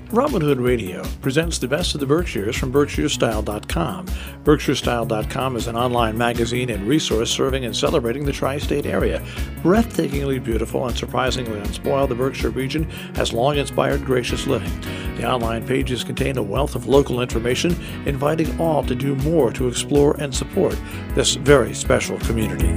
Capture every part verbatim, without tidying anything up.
Robin Hood Radio presents the best of the Berkshires from Berkshire Style dot com. Berkshire Style dot com is an online magazine and resource serving and celebrating the tri-state area. Breathtakingly beautiful and surprisingly unspoiled, the Berkshire region has long inspired gracious living. The online pages contain a wealth of local information, inviting all to do more to explore and support this very special community.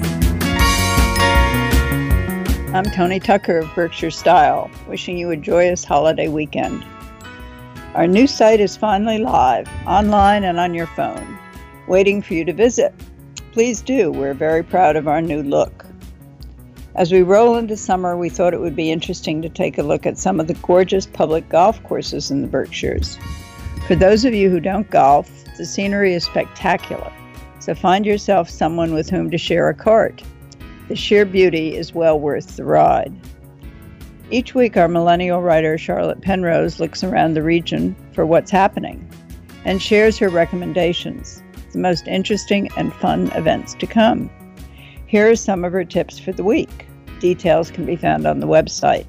I'm Tony Tucker of Berkshire Style, wishing you a joyous holiday weekend. Our new site is finally live, online and on your phone, waiting for you to visit. Please do. We're very proud of our new look. As we roll into summer, we thought it would be interesting to take a look at some of the gorgeous public golf courses in the Berkshires. For those of you who don't golf, the scenery is spectacular, so find yourself someone with whom to share a cart. The sheer beauty is well worth the ride. Each week, our millennial writer Charlotte Penrose looks around the region for what's happening and shares her recommendations, the most interesting and fun events to come. Here are some of her tips for the week. Details can be found on the website.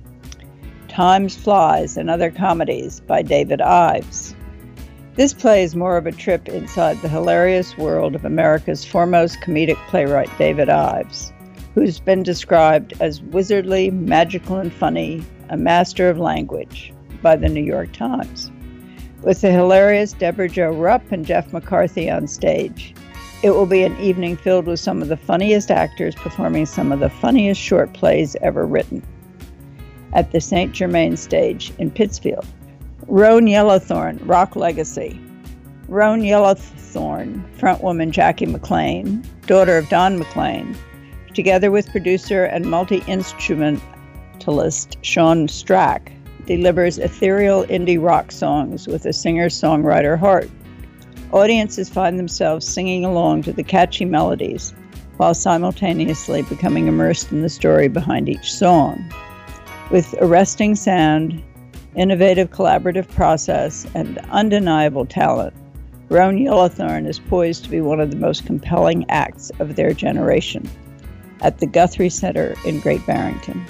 Times Flies and Other Comedies by David Ives. This play is more of a trip inside the hilarious world of America's foremost comedic playwright, David Ives, who's been described as wizardly, magical, and funny, a master of language by the New York Times. With the hilarious Deborah Jo Rupp and Jeff McCarthy on stage, it will be an evening filled with some of the funniest actors performing some of the funniest short plays ever written. At the Saint Germain stage in Pittsfield, Roan Yellowthorn, Rock Legacy. Roan Yellowthorn, frontwoman Jackie McLean, daughter of Don McLean, together with producer and multi-instrumentalist Sean Strack, delivers ethereal indie rock songs with a singer-songwriter heart. Audiences find themselves singing along to the catchy melodies while simultaneously becoming immersed in the story behind each song. With arresting sound, innovative collaborative process, and undeniable talent, Roan Yellowthorn is poised to be one of the most compelling acts of their generation at the Guthrie Center in Great Barrington.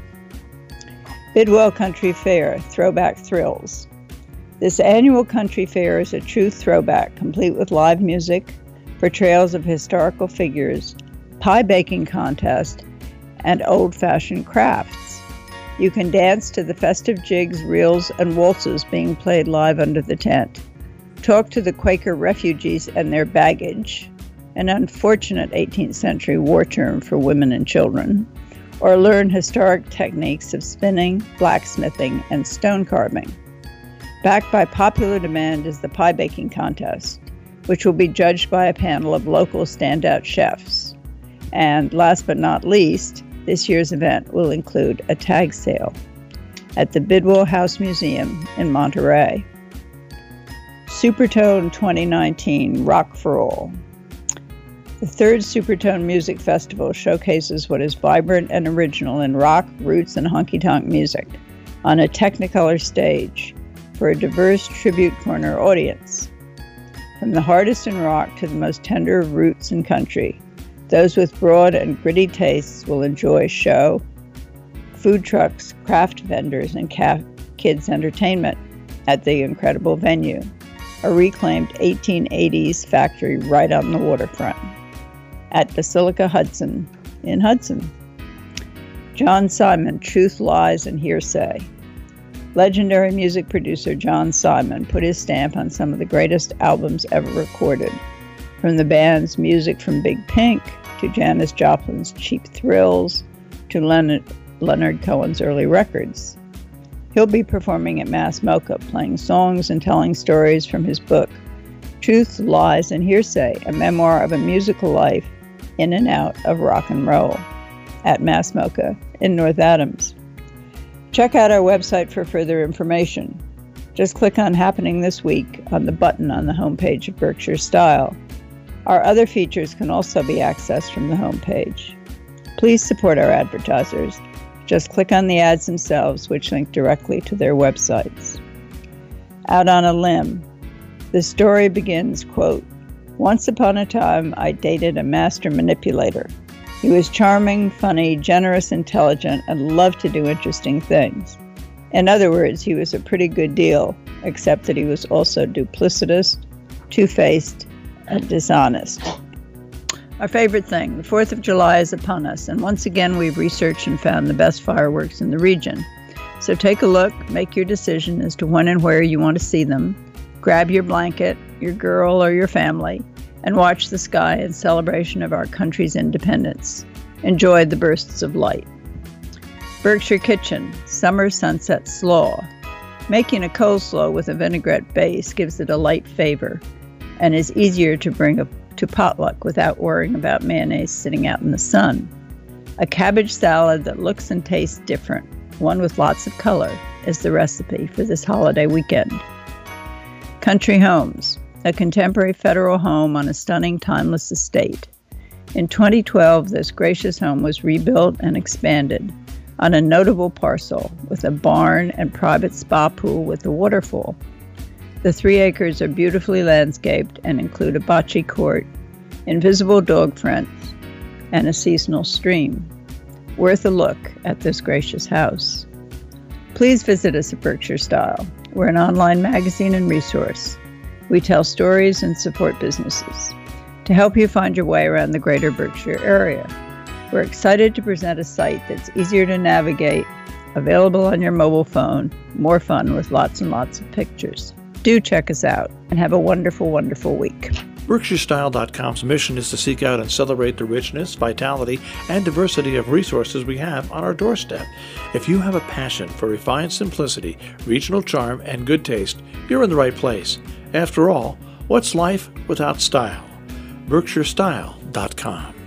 Bidwell Country Fair, Throwback Thrills. This annual country fair is a true throwback, complete with live music, portrayals of historical figures, pie baking contest, and old-fashioned crafts. You can dance to the festive jigs, reels, and waltzes being played live under the tent, talk to the Quaker refugees and their baggage, an unfortunate eighteenth century war term for women and children, or learn historic techniques of spinning, blacksmithing, and stone carving. Backed by popular demand is the pie baking contest, which will be judged by a panel of local standout chefs. And last but not least, this year's event will include a tag sale at the Bidwell House Museum in Monterey. Supertone twenty nineteen, Rock for All. The third Supertone Music Festival showcases what is vibrant and original in rock, roots, and honky-tonk music on a Technicolor stage for a diverse tribute corner audience. From the hardest in rock to the most tender of roots and country, those with broad and gritty tastes will enjoy show, food trucks, craft vendors, and ca- kids entertainment at the incredible venue, a reclaimed eighteen eighties factory right on the waterfront at Basilica Hudson in Hudson. John Simon, Truth, Lies, and Hearsay. Legendary music producer John Simon put his stamp on some of the greatest albums ever recorded, from the band's music from Big Pink to Janis Joplin's Cheap Thrills to Leonard, Leonard Cohen's early records. He'll be performing at Mass Mocha, playing songs and telling stories from his book, Truth, Lies, and Hearsay, a memoir of a musical life in and out of rock and roll, at Mass Mocha in North Adams. Check out our website for further information. Just click on Happening This Week on the button on the homepage of Berkshire Style. Our other features can also be accessed from the homepage. Please support our advertisers. Just click on the ads themselves, which link directly to their websites. Out on a Limb. The story begins, quote, "Once upon a time, I dated a master manipulator. He was charming, funny, generous, intelligent, and loved to do interesting things. In other words, he was a pretty good deal, except that he was also duplicitous, two-faced, and dishonest. Our favorite thing, the fourth of July is upon us, and once again we've researched and found the best fireworks in the region. So take a look, make your decision as to when and where you want to see them, grab your blanket, your girl, or your family, and watch the sky in celebration of our country's independence. Enjoy the bursts of light. Berkshire Kitchen, Summer Sunset Slaw. Making a coleslaw with a vinaigrette base gives it a light flavor and is easier to bring a, to potluck without worrying about mayonnaise sitting out in the sun. A cabbage salad that looks and tastes different, one with lots of color, is the recipe for this holiday weekend. Country Homes, a contemporary federal home on a stunning, timeless estate. In twenty twelve, this gracious home was rebuilt and expanded on a notable parcel with a barn and private spa pool with a waterfall. The three acres are beautifully landscaped and include a bocce court, invisible dog fronts, and a seasonal stream. Worth a look at this gracious house. Please visit us at Berkshire Style. We're an online magazine and resource. We tell stories and support businesses to help you find your way around the greater Berkshire area. We're excited to present a site that's easier to navigate, available on your mobile phone, more fun with lots and lots of pictures. Do check us out and have a wonderful, wonderful week. Berkshire Style dot com's mission is to seek out and celebrate the richness, vitality, and diversity of resources we have on our doorstep. If you have a passion for refined simplicity, regional charm, and good taste, you're in the right place. After all, what's life without style? Berkshire Style dot com